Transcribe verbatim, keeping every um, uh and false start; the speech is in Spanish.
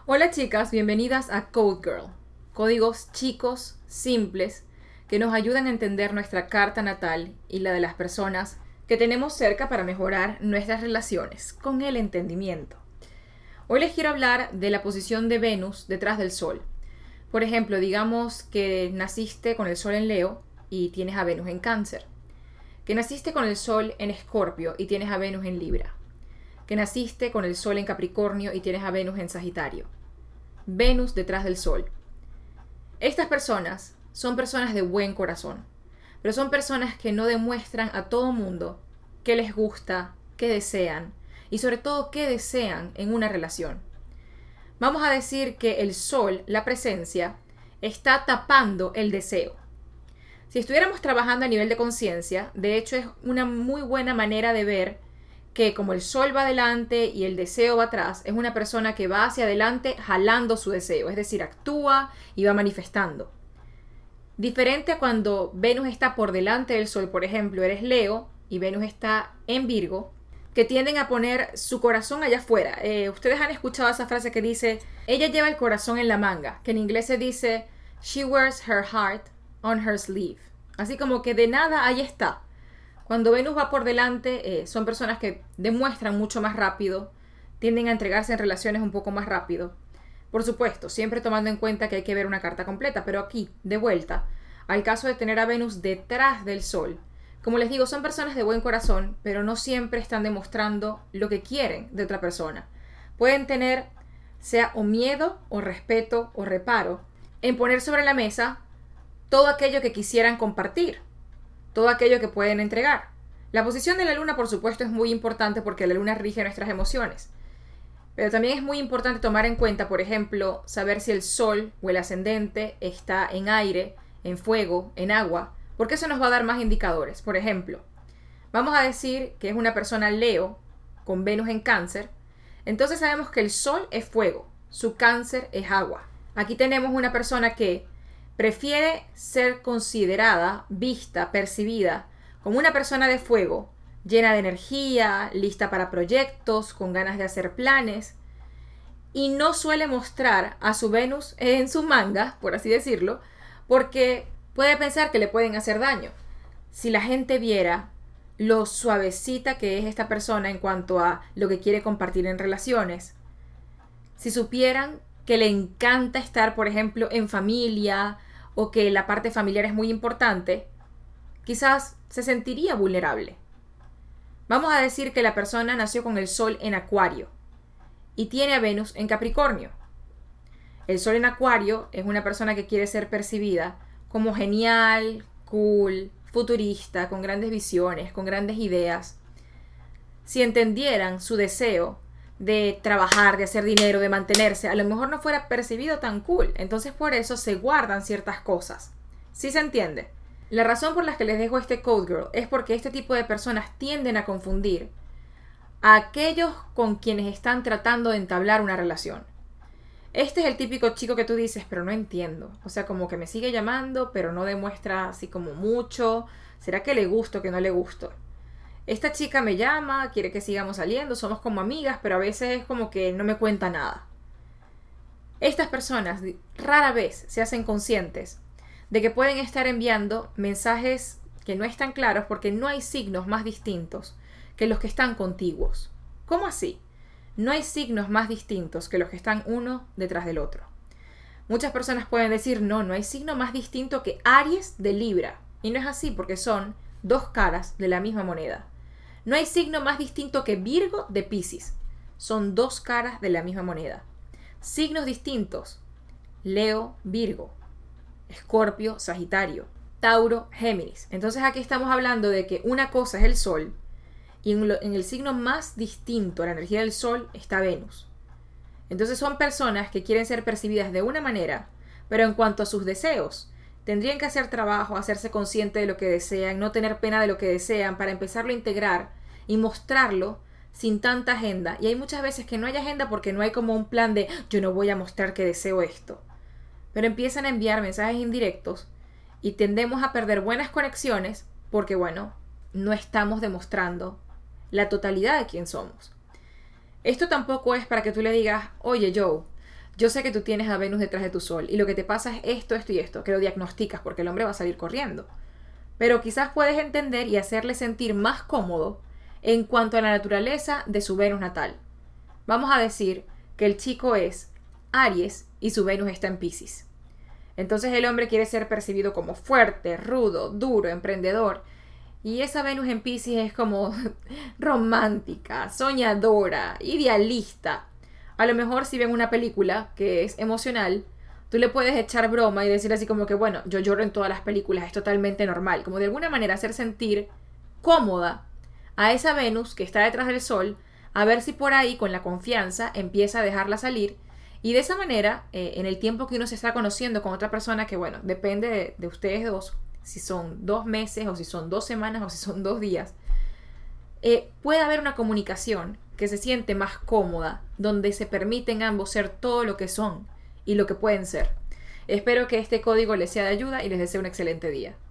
Hola chicas, bienvenidas a Code Girl, códigos chicos, simples, que nos ayudan a entender nuestra carta natal y la de las personas que tenemos cerca para mejorar nuestras relaciones con el entendimiento. Hoy les quiero hablar de la posición de Venus detrás del Sol. Por ejemplo, digamos que naciste con el Sol en Leo y tienes a Venus en Cáncer. Que naciste con el Sol en Escorpio y tienes a Venus en Libra. Que naciste con el Sol en Capricornio y tienes a Venus en Sagitario. Venus detrás del Sol. Estas personas son personas de buen corazón, pero son personas que no demuestran a todo mundo qué les gusta, qué desean y sobre todo qué desean en una relación. Vamos a decir que el Sol, la presencia, está tapando el deseo. Si estuviéramos trabajando a nivel de conciencia, de hecho es una muy buena manera de ver que como el Sol va adelante y el deseo va atrás, es una persona que va hacia adelante jalando su deseo, es decir, actúa y va manifestando. Diferente a cuando Venus está por delante del Sol, por ejemplo, eres Leo y Venus está en Virgo, que tienden a poner su corazón allá afuera. Eh, ustedes han escuchado esa frase que dice, ella lleva el corazón en la manga, que en inglés se dice, she wears her heart on her sleeve. Así como que de nada, ahí está. Cuando Venus va por delante, eh, son personas que demuestran mucho más rápido, tienden a entregarse en relaciones un poco más rápido. Por supuesto, siempre tomando en cuenta que hay que ver una carta completa, pero aquí, de vuelta, al caso de tener a Venus detrás del Sol, como les digo, son personas de buen corazón, pero no siempre están demostrando lo que quieren de otra persona. Pueden tener, sea o miedo, o respeto, o reparo, en poner sobre la mesa todo aquello que quisieran compartir. Todo aquello que pueden entregar. La posición de la luna, por supuesto, es muy importante porque la luna rige nuestras emociones. Pero también es muy importante tomar en cuenta, por ejemplo, saber si el Sol o el ascendente está en aire, en fuego, en agua, porque eso nos va a dar más indicadores. Por ejemplo, vamos a decir que es una persona Leo con Venus en Cáncer, entonces sabemos que el Sol es fuego, su Cáncer es agua. Aquí tenemos una persona que prefiere ser considerada, vista, percibida como una persona de fuego, llena de energía, lista para proyectos, con ganas de hacer planes, y no suele mostrar a su Venus en su manga, por así decirlo, porque puede pensar que le pueden hacer daño. Si la gente viera lo suavecita que es esta persona en cuanto a lo que quiere compartir en relaciones, si supieran que le encanta estar, por ejemplo, en familia, o que la parte familiar es muy importante, quizás se sentiría vulnerable. Vamos a decir que la persona nació con el Sol en Acuario y tiene a Venus en Capricornio. El Sol en Acuario es una persona que quiere ser percibida como genial, cool, futurista, con grandes visiones, con grandes ideas. Si entendieran su deseo de trabajar, de hacer dinero, de mantenerse, a lo mejor no fuera percibido tan cool. Entonces por eso se guardan ciertas cosas. ¿Sí se entiende? La razón por la que les dejo este Code Girl es porque este tipo de personas tienden a confundir a aquellos con quienes están tratando de entablar una relación. Este es el típico chico que tú dices, pero no entiendo. O sea, como que me sigue llamando, pero no demuestra así como mucho. ¿Será que le gusto o que no le gusto? Esta chica me llama, quiere que sigamos saliendo, somos como amigas, pero a veces es como que no me cuenta nada. Estas personas rara vez se hacen conscientes de que pueden estar enviando mensajes que no están claros porque no hay signos más distintos que los que están contiguos. ¿Cómo así? No hay signos más distintos que los que están uno detrás del otro. Muchas personas pueden decir, no, no hay signo más distinto que Aries de Libra. Y no es así porque son dos caras de la misma moneda. No hay signo más distinto que Virgo de Piscis. Son dos caras de la misma moneda. Signos distintos. Leo, Virgo. Escorpio, Sagitario. Tauro, Géminis. Entonces aquí estamos hablando de que una cosa es el Sol y en, lo, en el signo más distinto a la energía del Sol está Venus. Entonces son personas que quieren ser percibidas de una manera, pero en cuanto a sus deseos, tendrían que hacer trabajo, hacerse consciente de lo que desean, no tener pena de lo que desean para empezarlo a integrar y mostrarlo sin tanta agenda. Y hay muchas veces que no hay agenda porque no hay como un plan de yo no voy a mostrar que deseo esto. Pero empiezan a enviar mensajes indirectos y tendemos a perder buenas conexiones porque, bueno, no estamos demostrando la totalidad de quién somos. Esto tampoco es para que tú le digas, oye Joe, yo sé que tú tienes a Venus detrás de tu Sol y lo que te pasa es esto, esto y esto, que lo diagnosticas porque el hombre va a salir corriendo. Pero quizás puedes entender y hacerle sentir más cómodo en cuanto a la naturaleza de su Venus natal. Vamos a decir que el chico es Aries y su Venus está en Piscis. Entonces el hombre quiere ser percibido como fuerte, rudo, duro, emprendedor. Y esa Venus en Piscis es como romántica, soñadora, idealista. A lo mejor si ven una película que es emocional, tú le puedes echar broma y decir así como que, bueno, yo lloro en todas las películas, es totalmente normal. Como de alguna manera hacer sentir cómoda a esa Venus que está detrás del Sol, a ver si por ahí con la confianza empieza a dejarla salir. Y de esa manera, eh, en el tiempo que uno se está conociendo con otra persona, que bueno, depende de, de ustedes dos, si son dos meses o si son dos semanas o si son dos días, eh, puede haber una comunicación que se siente más cómoda, donde se permiten ambos ser todo lo que son y lo que pueden ser. Espero que este código les sea de ayuda y les deseo un excelente día.